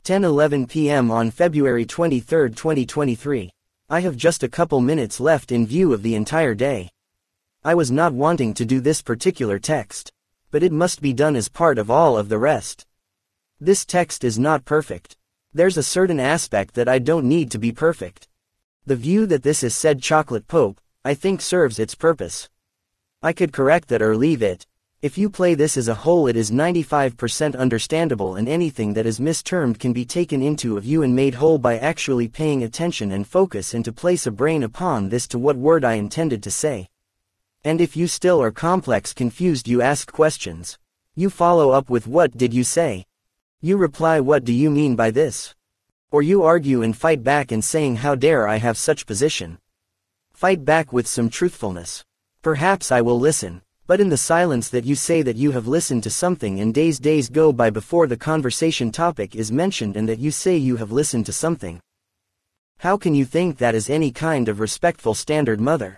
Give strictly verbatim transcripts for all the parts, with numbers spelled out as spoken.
ten eleven p m on February twenty-third, twenty twenty-three. I have just a couple minutes left in view of the entire day. I was not wanting to do this particular text, but it must be done as part of all of the rest. This text is not perfect. There's a certain aspect that I don't need to be perfect. The view that this is said chocolate pope, I think serves its purpose. I could correct that or leave it. If you play this as a whole, it is ninety-five percent understandable, and anything that is mistermed can be taken into a view and made whole by actually paying attention and focus and to place a brain upon this to what word I intended to say. And if you still are complex confused, you ask questions. You follow up with what did you say? You reply what do you mean by this? Or you argue and fight back and saying how dare I have such position. Fight back with some truthfulness. Perhaps I will listen. But in the silence that you say that you have listened to something and days days go by before the conversation topic is mentioned and that you say you have listened to something. How can you think that is any kind of respectful standard mother?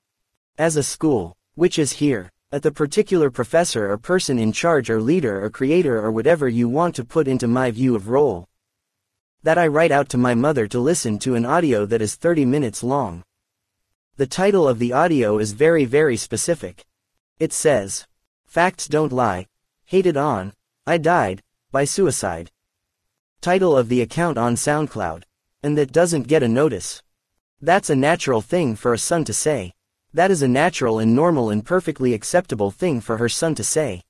As a school, which is here, at the particular professor or person in charge or leader or creator or whatever you want to put into my view of role. That I write out to my mother to listen to an audio that is thirty minutes long. The title of the audio is very very specific. It says, Facts Don't Lie, Hated On, I Died, by Suicide. Title of the account on SoundCloud. And that doesn't get a notice. That's a natural thing for a son to say. That is a natural and normal and perfectly acceptable thing for her son to say.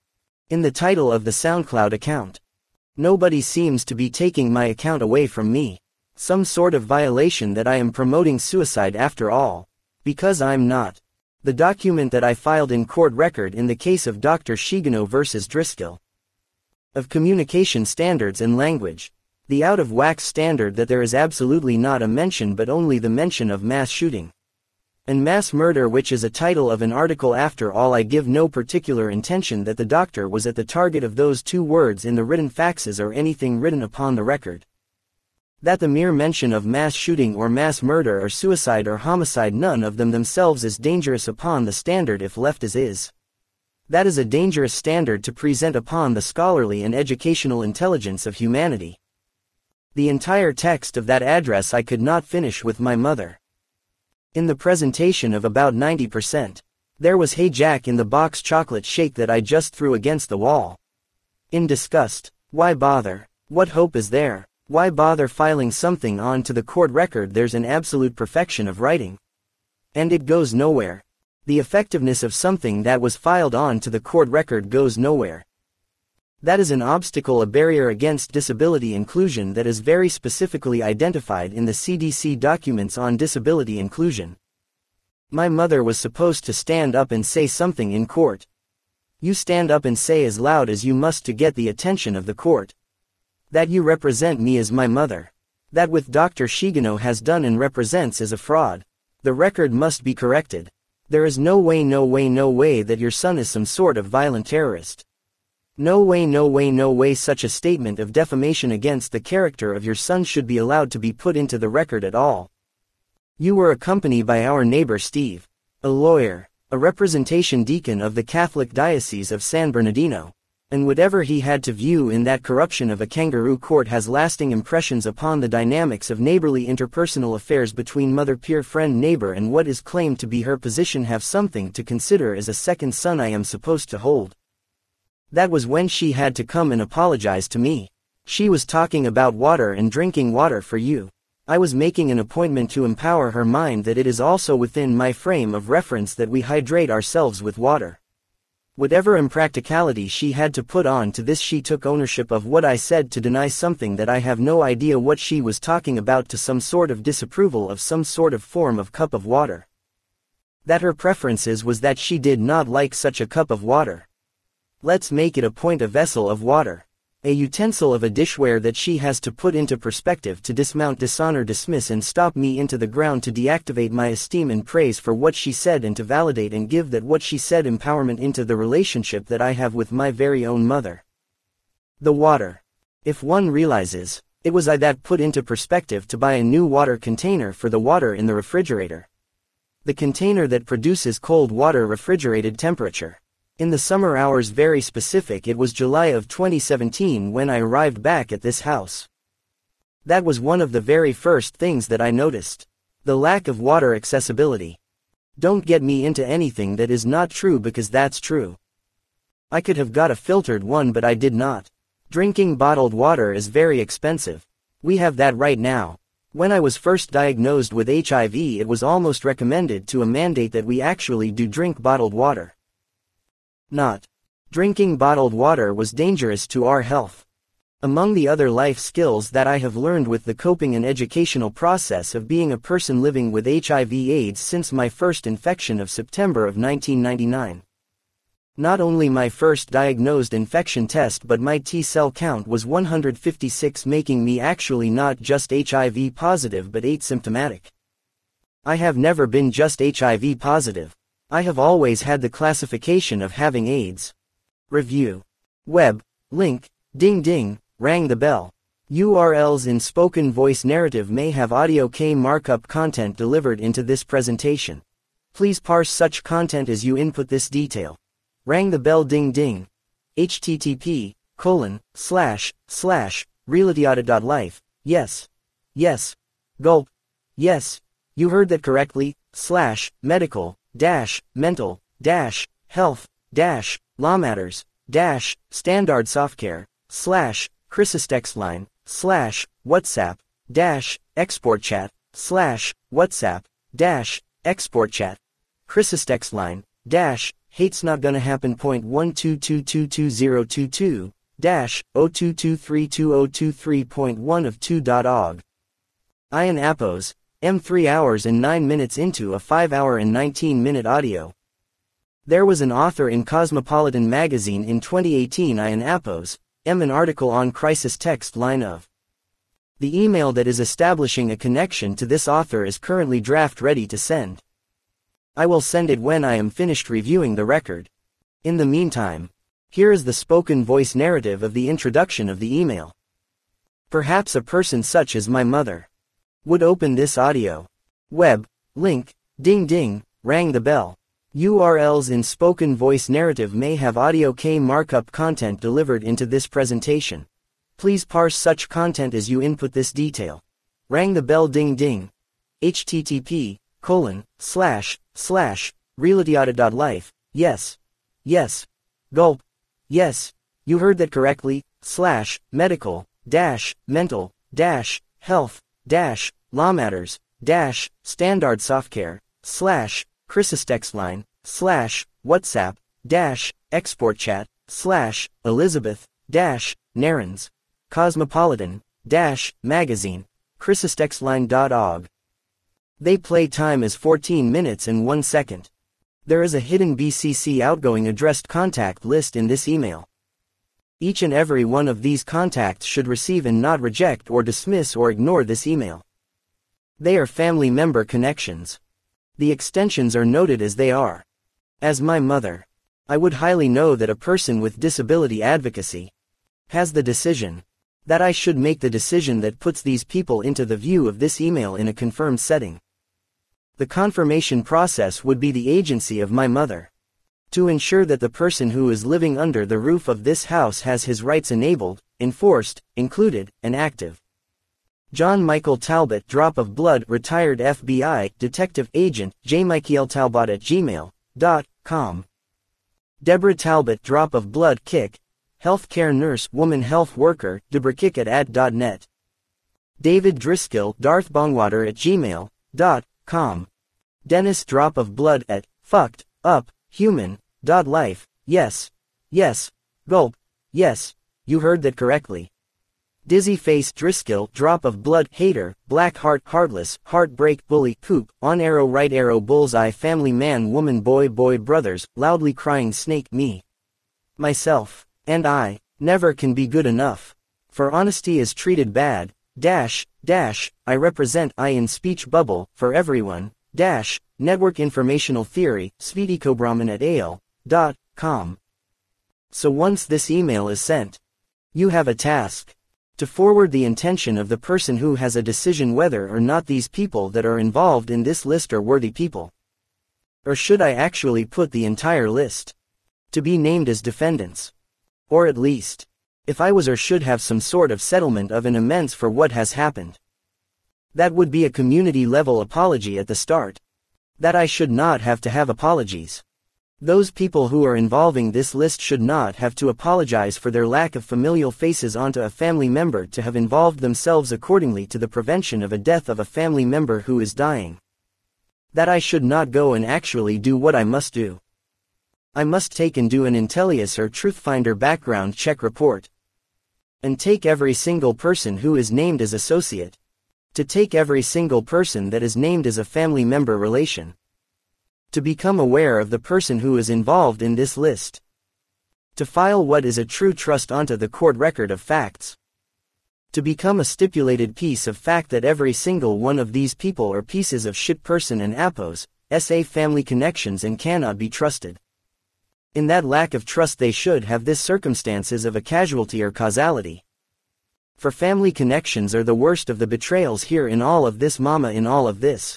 In the title of the SoundCloud account. Nobody seems to be taking my account away from me. Some sort of violation that I am promoting suicide after all. Because I'm not. The document that I filed in court record in the case of Doctor Shigeno versus Driscoll. Of communication standards and language. The out-of-whack standard that there is absolutely not a mention but only the mention of mass shooting. And mass murder, which is a title of an article. After all, I give no particular intention that the doctor was at the target of those two words in the written faxes or anything written upon the record. That the mere mention of mass shooting or mass murder or suicide or homicide, none of them themselves is dangerous upon the standard if left as is. That is a dangerous standard to present upon the scholarly and educational intelligence of humanity. The entire text of that address I could not finish with my mother. In the presentation of about ninety percent, there was "Hey Jack" in the box chocolate shake that I just threw against the wall. In disgust, why bother? What hope is there? Why bother filing something on to the court record? There's an absolute perfection of writing. And it goes nowhere. The effectiveness of something that was filed on to the court record goes nowhere. That is an obstacle, a barrier against disability inclusion that is very specifically identified in the C D C documents on disability inclusion. My mother was supposed to stand up and say something in court. You stand up and say as loud as you must to get the attention of the court. That you represent me as my mother. That with Doctor Shigeno has done and represents is a fraud. The record must be corrected. There is no way, no way, no way that your son is some sort of violent terrorist. No way, no way, no way such a statement of defamation against the character of your son should be allowed to be put into the record at all. You were accompanied by our neighbor Steve, a lawyer, a representation deacon of the Catholic Diocese of San Bernardino. And whatever he had to view in that corruption of a kangaroo court has lasting impressions upon the dynamics of neighborly interpersonal affairs between mother, peer, friend, neighbor, and what is claimed to be her position. Have something to consider as a second son I am supposed to hold. That was when she had to come and apologize to me. She was talking about water and drinking water for you. I was making an appointment to empower her mind that it is also within my frame of reference that we hydrate ourselves with water. Whatever impracticality she had to put on to this, she took ownership of what I said to deny something that I have no idea what she was talking about, to some sort of disapproval of some sort of form of cup of water. That her preferences was that she did not like such a cup of water. Let's make it a point, a vessel of water. A utensil of a dishware that she has to put into perspective, to dismount, dishonor, dismiss, and stop me into the ground, to deactivate my esteem and praise for what she said, and to validate and give that what she said empowerment into the relationship that I have with my very own mother. The water. If one realizes, it was I that put into perspective to buy a new water container for the water in the refrigerator. The container that produces cold water refrigerated temperature. In the summer hours, very specific, it was July of twenty seventeen when I arrived back at this house. That was one of the very first things that I noticed. The lack of water accessibility. Don't get me into anything that is not true, because that's true. I could have got a filtered one, but I did not. Drinking bottled water is very expensive. We have that right now. When I was first diagnosed with H I V, it was almost recommended to a mandate that we actually do drink bottled water. Not. Drinking bottled water was dangerous to our health. Among the other life skills that I have learned with the coping and educational process of being a person living with H I V AIDS since my first infection of September of nineteen ninety-nine. Not only my first diagnosed infection test, but my T-cell count was one hundred fifty-six, making me actually not just H I V positive but asymptomatic. I have never been just H I V positive. I have always had the classification of having AIDS. Review. Web. Link. Ding ding. Rang the bell. U R Ls in spoken voice narrative may have audio K markup content delivered into this presentation. Please parse such content as you input this detail. Rang the bell. Ding ding. http colon slash slash realitiata.life. Yes. Yes. Gulp. Yes. You heard that correctly. Slash medical dash mental dash health dash law matters dash standard softcare slash chrysostexline slash WhatsApp dash export chat slash WhatsApp dash export chat chrysostexline dash hate's not gonna happen point one two two two two zero two two dash zero two two three two zero two three point one of two dot org. Ian Appos, M three hours and nine minutes into a five hour and nineteen minute audio. There was an author in Cosmopolitan magazine in twenty eighteen, Ian Appos, M, an article on crisis text line of. The email that is establishing a connection to this author is currently draft ready to send. I will send it when I am finished reviewing the record. In the meantime, here is the spoken voice narrative of the introduction of the email. Perhaps a person such as my mother would open this audio. Web. Link. Ding ding. Rang the bell. U R Ls in spoken voice narrative may have audio K markup content delivered into this presentation. Please parse such content as you input this detail. Rang the bell. Ding ding. http colon slash slash realitiata.life. Yes. Yes. Gulp. Yes. You heard that correctly. Slash medical dash mental dash health dash law matters dash standard softcare slash chrysostexline slash WhatsApp dash export chat slash Elizabeth dash Narins Cosmopolitan dash magazine chrysostexline dot org. They play time is fourteen minutes and one second. There is a hidden B C C outgoing addressed contact list in this email. Each and every one of these contacts should receive and not reject or dismiss or ignore this email. They are family member connections. The extensions are noted as they are. As my mother, I would highly know that a person with disability advocacy has the decision, that I should make the decision that puts these people into the view of this email in a confirmed setting. The confirmation process would be the agency of my mother, to ensure that the person who is living under the roof of this house has his rights enabled, enforced, included, and active. John Michael Talbot, Drop of Blood, retired F B I detective agent, J Michael Talbot at gmail dot com. Deborah Talbot, Drop of Blood, Kick, healthcare nurse, woman health worker, Deborah Kick at ad dot net. David Driscoll, Darth Bongwater at gmail dot com. Dennis, Drop of Blood at fucked up human dot life. Yes. Yes. Gulp. Yes. You heard that correctly. Dizzy Face Driscoll, Drop of Blood, Hater, Black Heart, Heartless, Heartbreak, Bully, Poop, On Arrow, Right Arrow, Bullseye, Family Man, Woman, Boy, Boy, Brothers, Loudly Crying Snake, Me, myself, and I, never can be good enough. For honesty is treated bad, dash, dash, I represent I in speech bubble, for everyone, dash, network informational theory, Sveticobrahman at A O L dot com. So once this email is sent, you have a task. To forward the intention of the person who has a decision whether or not these people that are involved in this list are worthy people. Or should I actually put the entire list? To be named as defendants. Or at least, if I was or should have some sort of settlement of an amends for what has happened. That would be a community-level apology at the start. That I should not have to have apologies. Those people who are involving this list should not have to apologize for their lack of familial faces onto a family member to have involved themselves accordingly to the prevention of a death of a family member who is dying. That I should not go and actually do what I must do. I must take and do an Intellius or Truthfinder background check report. And take every single person who is named as associate. To take every single person that is named as a family member relation. To become aware of the person who is involved in this list. To file what is a true trust onto the court record of facts. To become a stipulated piece of fact that every single one of these people are pieces of shit person and appos, sa family connections and cannot be trusted. In that lack of trust they should have this circumstances of a casualty or causality. For family connections are the worst of the betrayals here in all of this mama in all of this.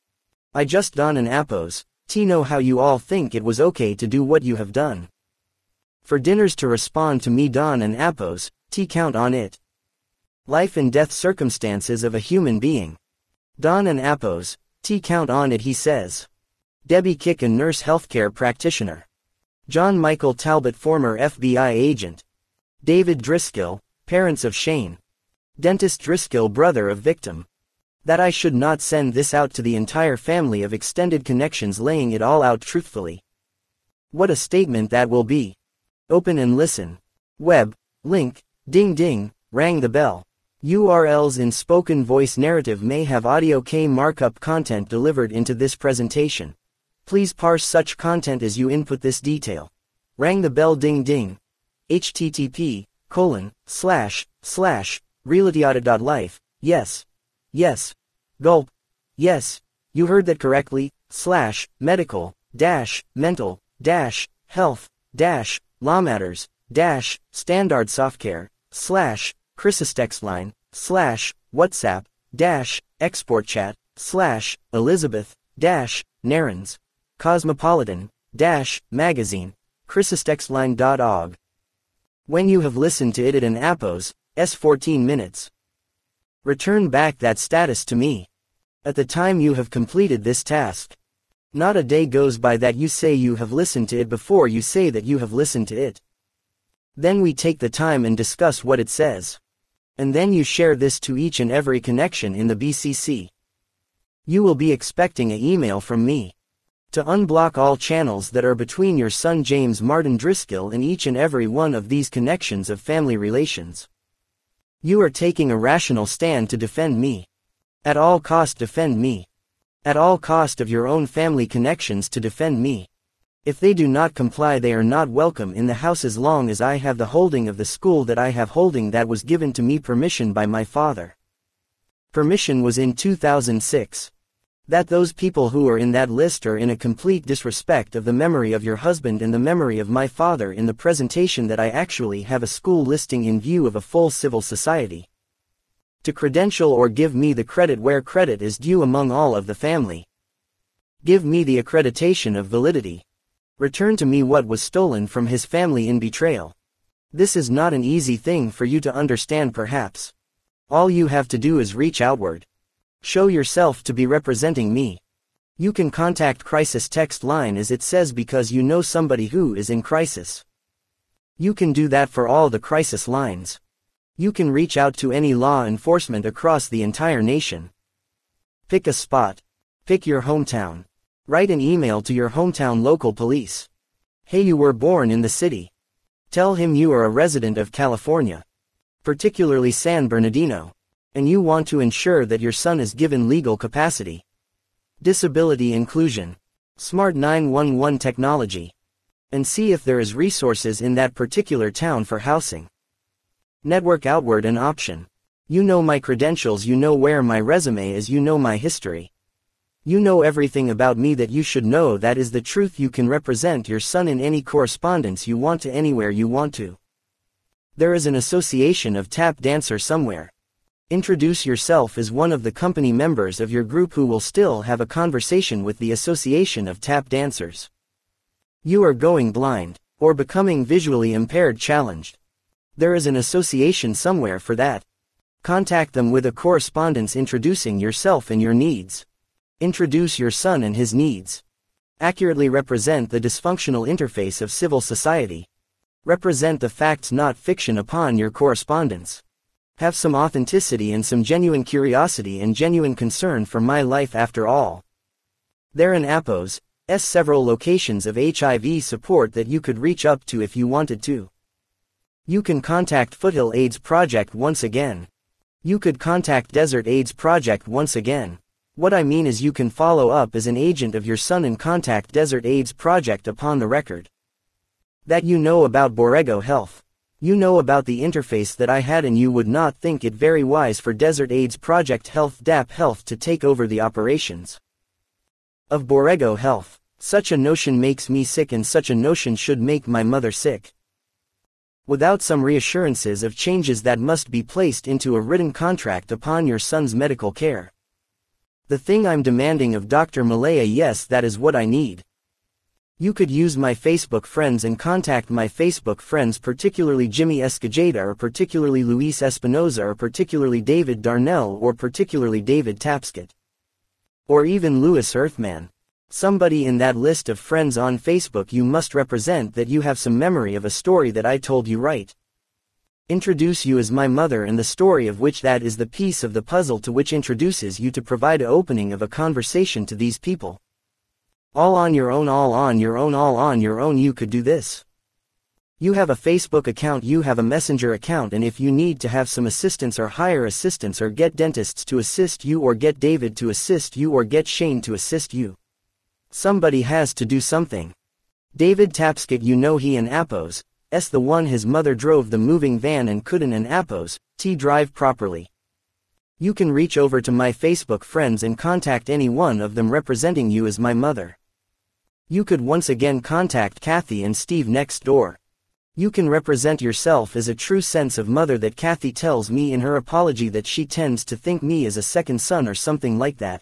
I just done an appos. T know how you all think it was okay to do what you have done. For dinners to respond to me Don and appos, T count on it. Life and death circumstances of a human being. Don and appos, T count on it he says. Debbie Kick a nurse healthcare practitioner. John Michael Talbot former F B I agent. David Driscoll, parents of Shane. Dentist Driscoll brother of victim. That I should not send this out to the entire family of extended connections laying it all out truthfully. What a statement that will be. Open and listen. Web, link, ding ding, rang the bell. U R Ls in spoken voice narrative may have audio K markup content delivered into this presentation. Please parse such content as you input this detail. Rang the bell ding ding. http, colon, slash, slash, realtyauto.life, yes. Yes. Gulp. Yes. You heard that correctly, slash, medical, dash, mental, dash, health, dash, law matters, dash, standard softcare, slash, Chrysostexline, slash, WhatsApp, dash, export chat, slash, Elizabeth, dash, Narens, Cosmopolitan, dash, magazine, Chrysostexline dot org. When you have listened to it at an appos, s fourteen minutes. Return back that status to me. At the time you have completed this task. Not a day goes by that you say you have listened to it before you say that you have listened to it. Then we take the time and discuss what it says. And then you share this to each and every connection in the B C C. You will be expecting an email from me. To unblock all channels that are between your son James Martin Driscoll and each and every one of these connections of family relations. You are taking a rational stand to defend me. At all cost defend me. At all cost of your own family connections to defend me. If they do not comply they are not welcome in the house as long as I have the holding of the school that I have holding that was given to me permission by my father. Permission was in two thousand six. That those people who are in that list are in a complete disrespect of the memory of your husband and the memory of my father in the presentation that I actually have a school listing in view of a full civil society. To credential or give me the credit where credit is due among all of the family. Give me the accreditation of validity. Return to me what was stolen from his family in betrayal. This is not an easy thing for you to understand perhaps. All you have to do is reach outward. Show yourself to be representing me. You can contact crisis text line as it says because you know somebody who is in crisis. You can do that for all the crisis lines. You can reach out to any law enforcement across the entire nation. Pick a spot. Pick your hometown. Write an email to your hometown local police. Hey, you were born in the city. Tell him you are a resident of California, particularly San Bernardino. And you want to ensure that your son is given legal capacity. Disability inclusion. Smart nine one one technology. And see if there is resources in that particular town for housing. Network outward an option. You know my credentials, you know where my resume is, you know my history. You know everything about me that you should know. That is the truth. You can represent your son in any correspondence you want to anywhere you want to. There is an association of tap dancer somewhere. Introduce yourself as one of the company members of your group who will still have a conversation with the Association of Tap Dancers. You are going blind. or becoming visually impaired challenged. There is an association somewhere for that. Contact them with a correspondence introducing yourself and your needs. Introduce your son and his needs. Accurately represent the dysfunctional interface of civil society. Represent the facts, not fiction, upon your correspondence. Have some authenticity and some genuine curiosity and genuine concern for my life after all. There in Appos, S several locations of H I V support that you could reach up to if you wanted to. You can contact Foothill AIDS Project once again. You could contact Desert AIDS Project once again. What I mean is you can follow up as an agent of your son and contact Desert AIDS Project upon the record that you know about Borrego Health. You know about the interface that I had, and you would not think it very wise for Desert AIDS Project Health D A P Health to take over the operations of Borrego Health. Such a notion makes me sick, and such a notion should make my mother sick. Without some reassurances of changes that must be placed into a written contract upon your son's medical care. The thing I'm demanding of Doctor Malaya, yes, that is what I need. You could use my Facebook friends and contact my Facebook friends, particularly Jimmy Escajeda, or particularly Luis Espinoza, or particularly David Darnell, or particularly David Tapscott. Or even Louis Earthman. Somebody in that list of friends on Facebook you must represent that you have some memory of a story that I told you, right? Introduce you as my mother, and the story of which that is the piece of the puzzle to which introduces you to provide a opening of a conversation to these people. All on your own, all on your own, all on your own you could do this. You have a Facebook account, you have a Messenger account, and if you need to have some assistance or hire assistants or get dentists to assist you or get David to assist you or get Shane to assist you. Somebody has to do something. David Tapscott, you know he in Appos, S the one his mother drove the moving van and couldn't in Appos, T drive properly. You can reach over to my Facebook friends and contact any one of them representing you as my mother. You could once again contact Kathy and Steve next door. You can represent yourself as a true sense of mother that Kathy tells me in her apology that she tends to think me as a second son or something like that.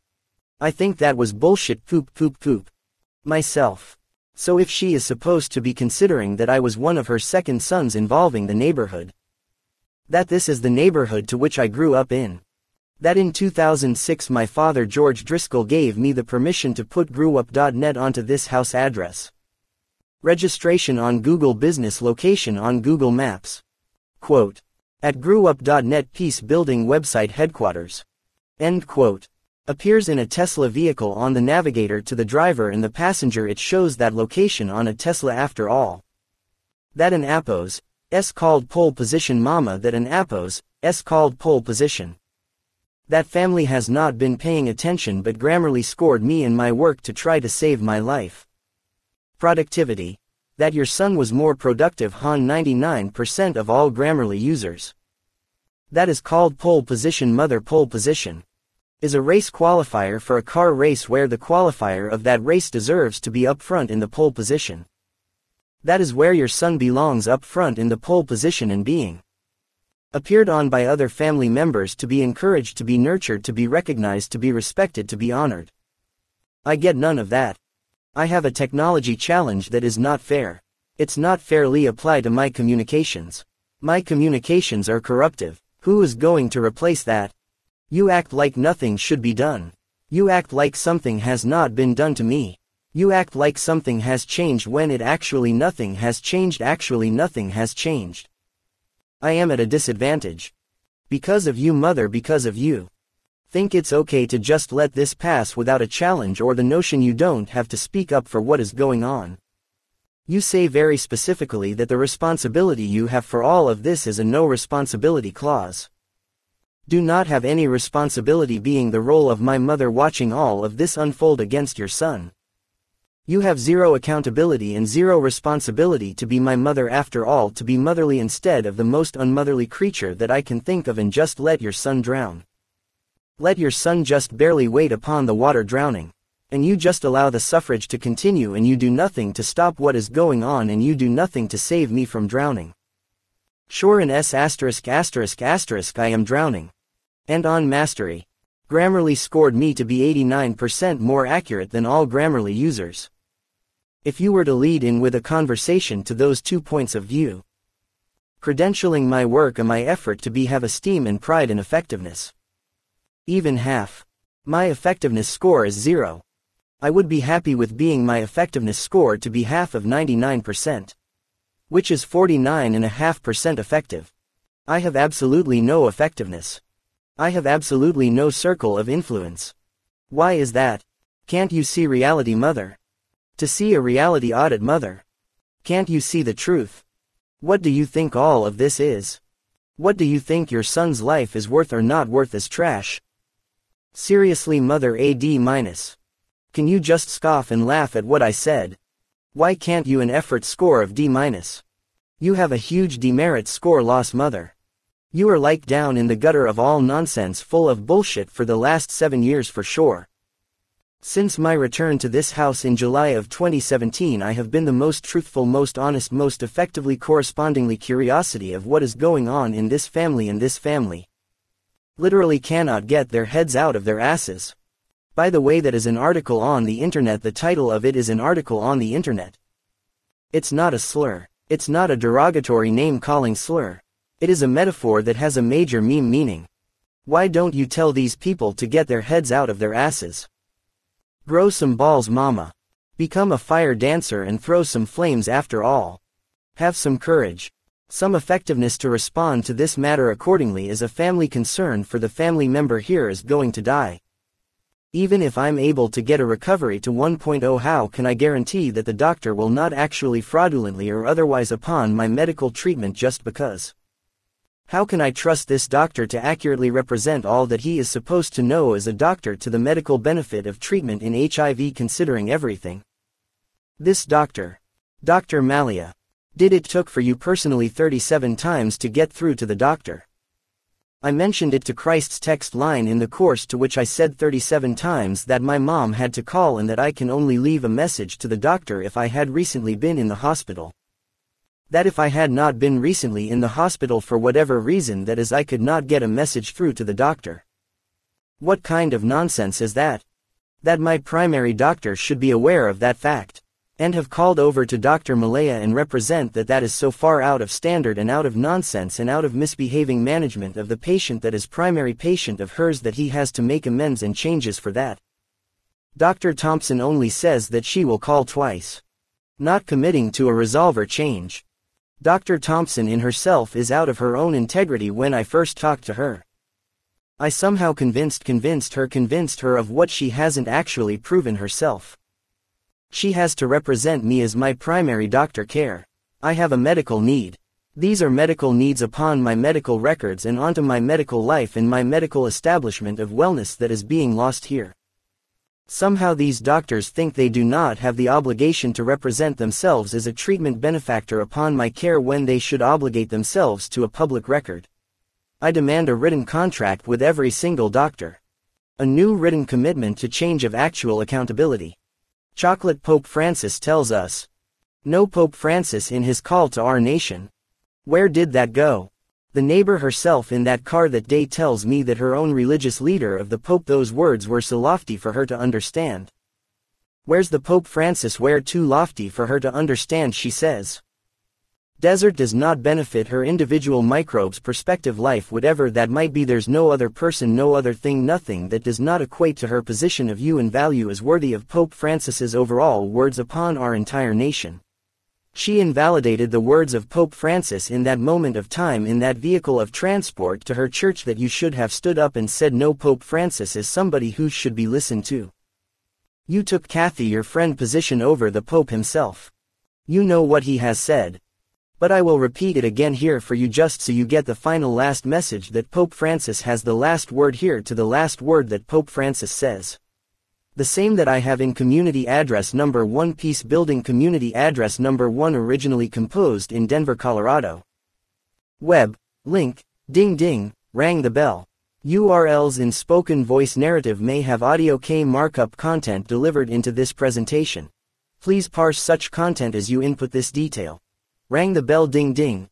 I think that was bullshit, poop poop poop. Myself. So if she is supposed to be considering that I was one of her second sons involving the neighborhood. That this is the neighborhood to which I grew up in. That in two thousand six my father George Driscoll gave me the permission to put grewup dot net onto this house address. Registration on Google Business, location on Google Maps. Quote. At grewup dot net Peace Building website headquarters. End quote. Appears in a Tesla vehicle on the navigator to the driver and the passenger. It shows that location on a Tesla after all. That an Appos, S called pole position mama, that an Appos, S called pole position. That family has not been paying attention but Grammarly scored me in my work to try to save my life. Productivity. That your son was more productive than ninety-nine percent of all Grammarly users. That is called pole position mother. Pole position is a race qualifier for a car race where the qualifier of that race deserves to be up front in the pole position. That is where your son belongs, up front in the pole position and being appeared on by other family members, to be encouraged, to be nurtured, to be recognized, to be respected, to be honored. I get none of that. I have a technology challenge that is not fair. It's not fairly applied to my communications. My communications are corruptive. Who is going to replace that? You act like nothing should be done. You act like something has not been done to me. You act like something has changed when it actually nothing has changed. Actually nothing has changed. I am at a disadvantage. Because of you, mother, because of you. Think it's okay to just let this pass without a challenge or the notion you don't have to speak up for what is going on. You say very specifically that the responsibility you have for all of this is a no responsibility clause. Do not have any responsibility being the role of my mother watching all of this unfold against your son. You have zero accountability and zero responsibility to be my mother after all, to be motherly instead of the most unmotherly creature that I can think of, and just let your son drown. Let your son just barely wait upon the water drowning. And you just allow the suffrage to continue, and you do nothing to stop what is going on, and you do nothing to save me from drowning. Sure, in S asterisk asterisk asterisk I am drowning. And on mastery. Grammarly scored me to be eighty-nine percent more accurate than all Grammarly users. If you were to lead in with a conversation to those two points of view, credentialing my work and my effort to be have esteem and pride and effectiveness. Even half. My effectiveness score is zero. I would be happy with being my effectiveness score to be half of ninety-nine percent. Which is forty-nine point five percent effective. I have absolutely no effectiveness. I have absolutely no circle of influence. Why is that? Can't you see reality, mother? To see a reality audit, mother. Can't you see the truth? What do you think all of this is? What do you think your son's life is worth or not worth as trash? Seriously, mother, a D minus. Can you just scoff and laugh at what I said? Why can't you an effort score of D minus? You have a huge demerit score loss, mother. You are like down in the gutter of all nonsense full of bullshit for the last seven years for sure. Since my return to this house in July of twenty seventeen, I have been the most truthful, most honest, most effectively correspondingly curiosity of what is going on in this family, and this family literally cannot get their heads out of their asses. By the way, that is an article on the internet. The title of it is an article on the internet. It's not a slur. It's not a derogatory name-calling slur. It is a metaphor that has a major meme meaning. Why don't you tell these people to get their heads out of their asses? Grow some balls, mama. Become a fire dancer and throw some flames after all. Have some courage. Some effectiveness to respond to this matter accordingly is a family concern, for the family member here is going to die. Even if I'm able to get a recovery to one point oh, how can I guarantee that the doctor will not actually fraudulently or otherwise upon my medical treatment just because? How can I trust this doctor to accurately represent all that he is supposed to know as a doctor to the medical benefit of treatment in H I V, considering everything? This doctor, Doctor Malia, did it took for you personally thirty-seven times to get through to the doctor. I mentioned it to Christ's text line in the course, to which I said thirty-seven times that my mom had to call and that I can only leave a message to the doctor if I had recently been in the hospital. That if I had not been recently in the hospital for whatever reason, that is, I could not get a message through to the doctor. What kind of nonsense is that? That my primary doctor should be aware of that fact, and have called over to Doctor Malaya and represent that that is so far out of standard and out of nonsense and out of misbehaving management of the patient that is primary patient of hers that he has to make amends and changes for that. Doctor Thompson only says that she will call twice, not committing to a resolver change. Doctor Thompson in herself is out of her own integrity. When I first talked to her, I somehow convinced convinced her convinced her of what she hasn't actually proven herself. She has to represent me as my primary doctor care. I have a medical need. These are medical needs upon my medical records and onto my medical life and my medical establishment of wellness that is being lost here. Somehow these doctors think they do not have the obligation to represent themselves as a treatment benefactor upon my care when they should obligate themselves to a public record. I demand a written contract with every single doctor. A new written commitment to change of actual accountability. Chocolate Pope Francis tells us. No Pope Francis in his call to our nation. Where did that go? The neighbor herself in that car that day tells me that her own religious leader of the Pope, those words were so lofty for her to understand. Where's the Pope Francis? Where too lofty for her to understand, she says. Desert does not benefit her individual microbes perspective life, whatever that might be. There's no other person, no other thing, nothing that does not equate to her position of view and value as worthy of Pope Francis's overall words upon our entire nation. She invalidated the words of Pope Francis in that moment of time in that vehicle of transport to her church, that you should have stood up and said no, Pope Francis is somebody who should be listened to. You took Kathy, your friend, position over the Pope himself. You know what he has said. But I will repeat it again here for you just so you get the final last message, that Pope Francis has the last word here, to the last word that Pope Francis says. The same that I have in community address number one, Peace Building community address number one, originally composed in Denver, Colorado. Web, link, ding ding, rang the bell. U R Ls in spoken voice narrative may have audio K markup content delivered into this presentation. Please parse such content as you input this detail. Rang the bell, ding ding.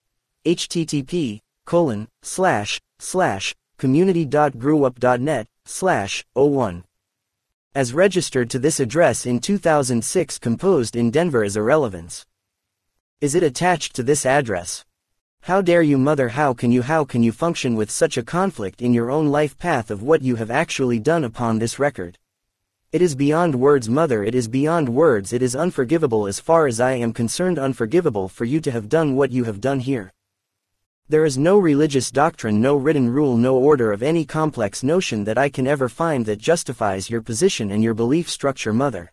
http colon slash slash community dot grewup dot net slash oh one as registered to this address in two thousand six, composed in Denver as irrelevance. Is it attached to this address? How dare you, mother? How can you how can you function with such a conflict in your own life path of what you have actually done upon this record? It is beyond words, mother, it is beyond words. It is unforgivable as far as I am concerned, unforgivable for you to have done what you have done here. There is no religious doctrine, no written rule, no order of any complex notion that I can ever find that justifies your position and your belief structure, mother.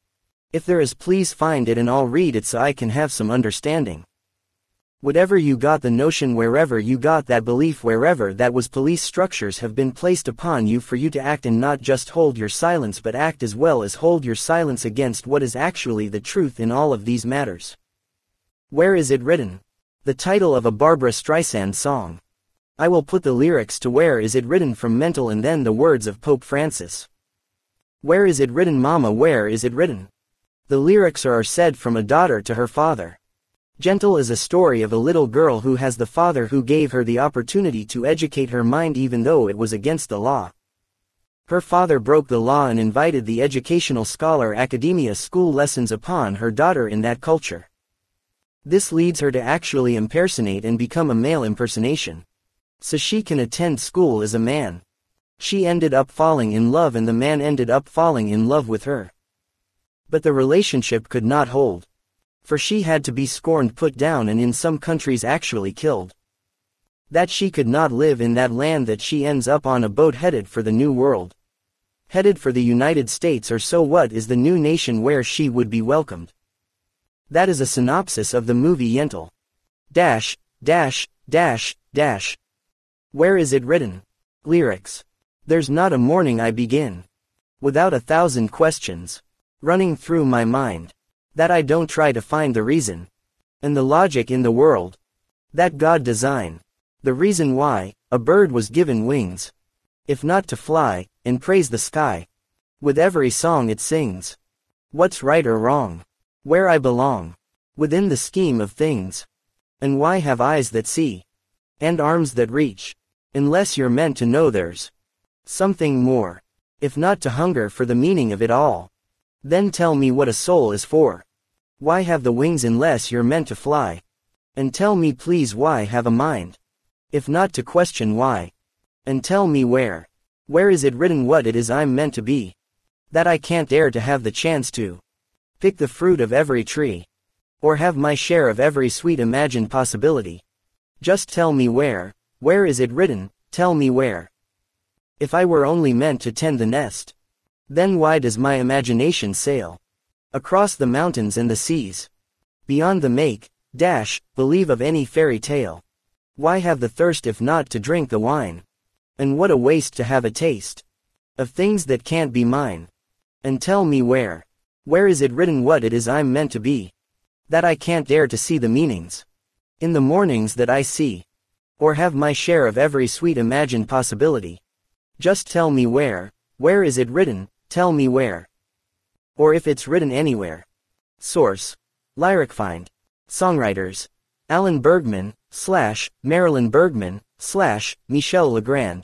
If there is, please find it and I'll read it so I can have some understanding. Whatever you got the notion, wherever you got that belief, wherever that was, police structures have been placed upon you for you to act and not just hold your silence, but act as well as hold your silence against what is actually the truth in all of these matters. Where is it written? The title of a Barbra Streisand song. I will put the lyrics to Where Is It Written from Mental and then the words of Pope Francis. Where is it written, mama, where is it written? The lyrics are said from a daughter to her father. Gentle is a story of a little girl who has the father who gave her the opportunity to educate her mind even though it was against the law. Her father broke the law and invited the educational scholar academia school lessons upon her daughter in that culture. This leads her to actually impersonate and become a male impersonation. So she can attend school as a man. She ended up falling in love and the man ended up falling in love with her. But the relationship could not hold. For she had to be scorned, put down, and in some countries actually killed. That she could not live in that land, that she ends up on a boat headed for the new world. Headed for the United States, or so what is the new nation where she would be welcomed. That is a synopsis of the movie Yentl. Dash, dash, dash, dash. Where is it written? Lyrics. There's not a morning I begin without a thousand questions running through my mind, that I don't try to find the reason and the logic in the world that God designed. The reason why a bird was given wings, if not to fly and praise the sky with every song it sings. What's right or wrong? Where I belong within the scheme of things. And why have eyes that see and arms that reach, unless you're meant to know there's something more, if not to hunger for the meaning of it all? Then tell me what a soul is for. Why have the wings unless you're meant to fly? And tell me please, why have a mind, if not to question why? And tell me where, where is it written what it is I'm meant to be, that I can't dare to have the chance to pick the fruit of every tree, or have my share of every sweet imagined possibility? Just tell me where, where is it written, tell me where. If I were only meant to tend the nest, then why does my imagination sail across the mountains and the seas, beyond the make, dash, believe of any fairy tale? Why have the thirst if not to drink the wine? And what a waste to have a taste of things that can't be mine. And tell me where, where is it written what it is I'm meant to be, that I can't dare to see the meanings in the mornings that I see, or have my share of every sweet imagined possibility? Just tell me where, where is it written, tell me where. Or if it's written anywhere. Source: Lyric Find. Songwriters: Alan Bergman, slash, Marilyn Bergman, slash, Michel Legrand.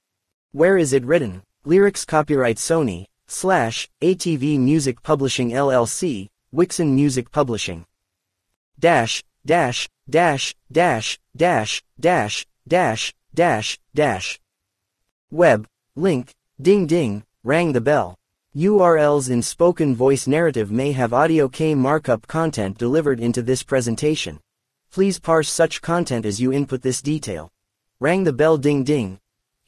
Where is it written? Lyrics copyright Sony, slash, A T V Music Publishing L L C, Wixon Music Publishing. Dash, dash, dash, dash, dash, dash, dash, dash, dash. Web, link, ding ding, rang the bell. U R Ls in spoken voice narrative may have audio K markup content delivered into this presentation. Please parse such content as you input this detail. Rang the bell ding ding.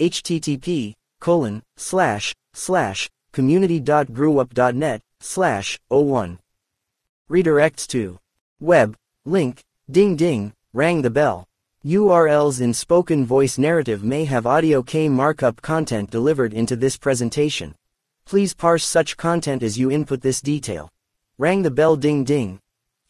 http colon slash slash community.grewup.net slash 01. Redirects to web, link, ding ding, rang the bell. U R Ls in spoken voice narrative may have audio K markup content delivered into this presentation. Please parse such content as you input this detail. Rang the bell ding ding.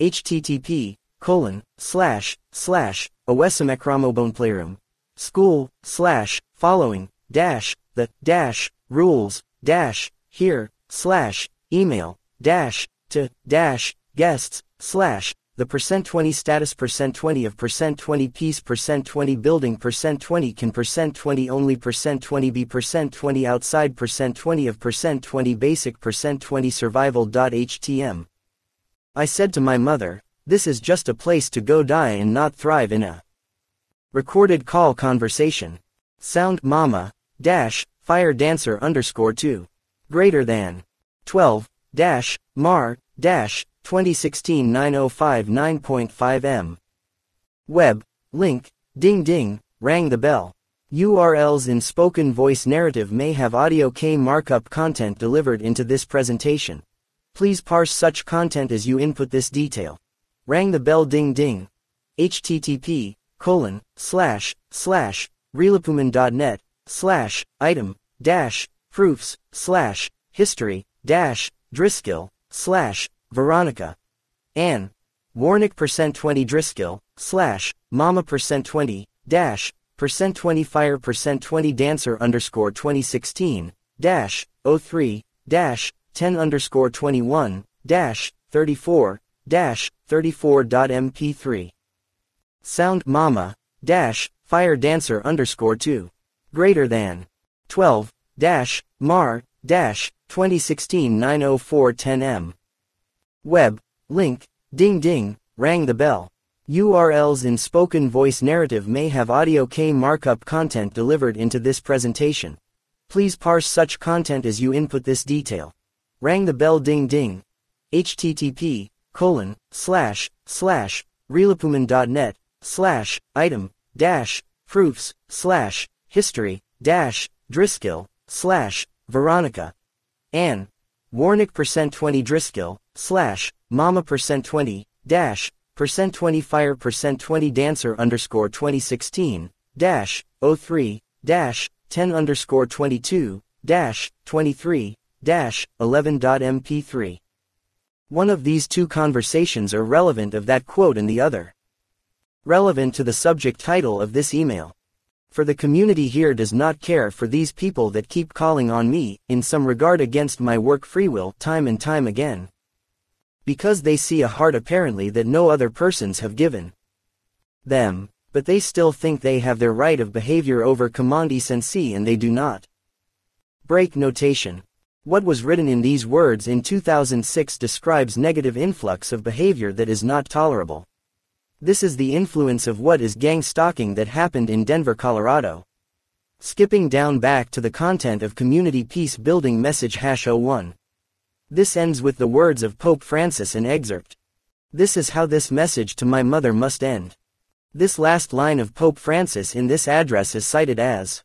http colon slash slash owesamecramoboneplayroom school slash following dash the dash rules dash here slash email dash to dash guests slash the percent twenty status percent twenty of percent twenty peace percent twenty building percent twenty can percent twenty only percent twenty be percent twenty outside percent twenty of percent twenty basic percent twenty survival.htm. I said to my mother, this is just a place to go die and not thrive in a recorded call conversation. Sound mama, dash, fire dancer underscore two. Greater than. twelve, dash, mar, dash, twenty sixteen nine oh five nine point five M. Web, link, ding ding, rang the bell. U R Ls in spoken voice narrative may have audio K markup content delivered into this presentation. Please parse such content as you input this detail. Rang the bell ding ding. http colon slash slash realipuman.net slash item dash proofs slash history dash Driscoll slash Veronica Ann Warnick percent twenty Driscoll slash mama percent twenty dash percent twenty fire percent twenty dancer underscore twenty sixteen dash oh three dash ten underscore twenty-one dash thirty-four dash thirty-four dot M P three. Sound mama dash fire dancer underscore two. Greater than. twelve dash mar dash twenty sixteen nine oh four ten M. Web, link, ding ding, rang the bell. U R Ls in spoken voice narrative may have audio K markup content delivered into this presentation. Please parse such content as you input this detail. Rang the bell ding ding. http colon slash slash realipuman.net slash item dash proofs slash history dash Driscoll slash Veronica Ann Warnick percent twenty Driscoll slash mama percent twenty dash percent twenty fire percent twenty dancer underscore twenty sixteen dash oh three dash ten underscore twenty-two dash twenty-three dash eleven dot M P three. One of these two conversations are relevant of that quote and the other relevant to the subject title of this email. For the community here does not care for these people that keep calling on me, in some regard against my work free will, time and time again. Because they see a heart apparently that no other persons have given them, but they still think they have their right of behavior over command sensei and they do not. Break notation. What was written in these words in two thousand six describes negative influx of behavior that is not tolerable. This is the influence of what is gang stalking that happened in Denver, Colorado. Skipping down back to the content of Community Peace Building Message hash oh one. This ends with the words of Pope Francis in excerpt. This is how this message to my mother must end. This last line of Pope Francis in this address is cited as,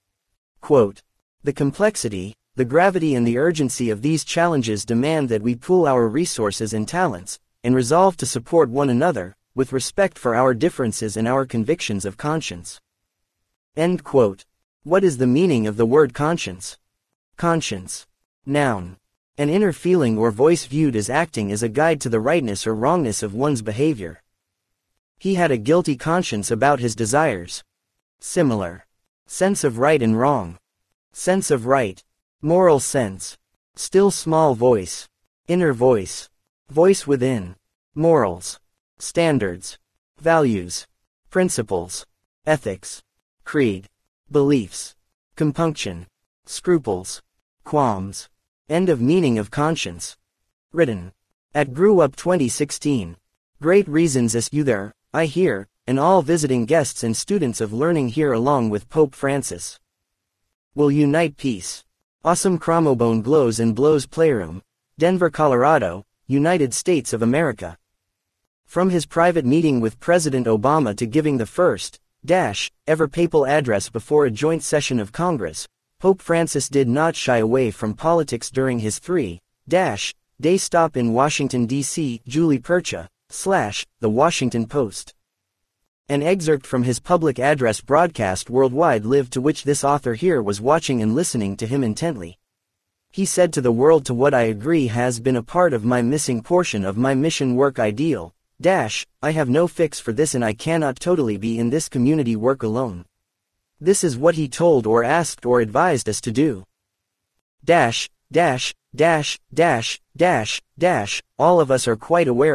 quote, the complexity, the gravity and the urgency of these challenges demand that we pool our resources and talents, and resolve to support one another, with respect for our differences and our convictions of conscience. End quote. What is the meaning of the word conscience? Conscience. Noun. An inner feeling or voice viewed as acting as a guide to the rightness or wrongness of one's behavior. He had a guilty conscience about his desires. Similar. Sense of right and wrong. Sense of right. Moral sense. Still small voice. Inner voice. Voice within. Morals. Standards. Values. Principles. Ethics. Creed. Beliefs. Compunction. Scruples. Qualms. End of meaning of conscience. Written. At Grew Up twenty sixteen. Great reasons as you there, I hear, and all visiting guests and students of learning here along with Pope Francis. Will unite peace. Awesome Chromobone Glows and Blows Playroom, Denver, Colorado, United States of America. From his private meeting with President Obama to giving the first, dash, ever papal address before a joint session of Congress, Pope Francis did not shy away from politics during his three, dash, day stop in Washington, D C Julie Percha, slash, The Washington Post. An excerpt from his public address broadcast worldwide lived to which this author here was watching and listening to him intently. He said to the world to what I agree has been a part of my missing portion of my mission work ideal, dash, I have no fix for this and I cannot totally be in this community work alone. This is what he told or asked or advised us to do. Dash, dash, dash, dash, dash, dash, all of us are quite aware of,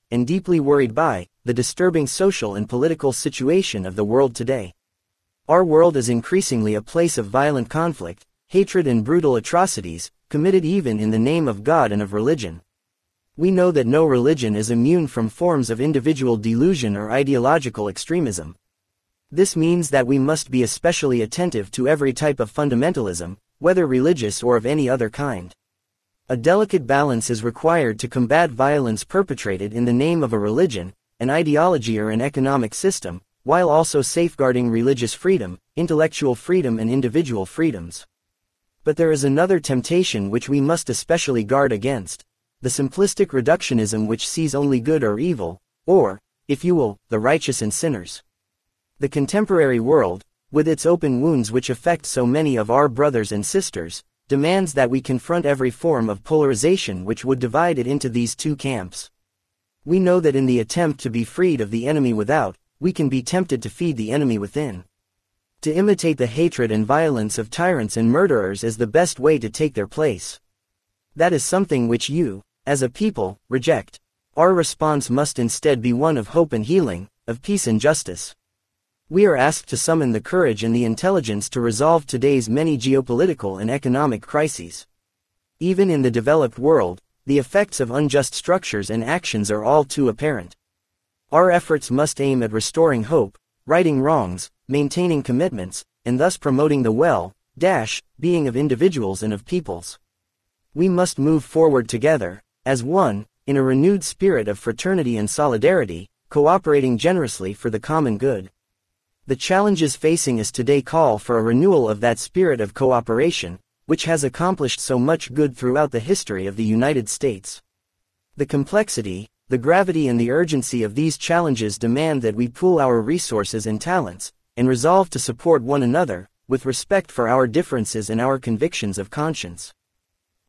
and deeply worried by, the disturbing social and political situation of the world today. Our world is increasingly a place of violent conflict, hatred and brutal atrocities, committed even in the name of God and of religion. We know that no religion is immune from forms of individual delusion or ideological extremism. This means that we must be especially attentive to every type of fundamentalism, whether religious or of any other kind. A delicate balance is required to combat violence perpetrated in the name of a religion, an ideology or an economic system, while also safeguarding religious freedom, intellectual freedom and individual freedoms. But there is another temptation which we must especially guard against: the simplistic reductionism which sees only good or evil, or, if you will, the righteous and sinners. The contemporary world, with its open wounds which affect so many of our brothers and sisters, demands that we confront every form of polarization which would divide it into these two camps. We know that in the attempt to be freed of the enemy without, we can be tempted to feed the enemy within. To imitate the hatred and violence of tyrants and murderers is the best way to take their place. That is something which you, as a people, reject. Our response must instead be one of hope and healing, of peace and justice. We are asked to summon the courage and the intelligence to resolve today's many geopolitical and economic crises. Even in the developed world, the effects of unjust structures and actions are all too apparent. Our efforts must aim at restoring hope, righting wrongs, maintaining commitments, and thus promoting the well-being of individuals and of peoples. We must move forward together, as one, in a renewed spirit of fraternity and solidarity, cooperating generously for the common good. The challenges facing us today call for a renewal of that spirit of cooperation, which has accomplished so much good throughout the history of the United States. The complexity, the gravity and the urgency of these challenges demand that we pool our resources and talents, and resolve to support one another, with respect for our differences and our convictions of conscience.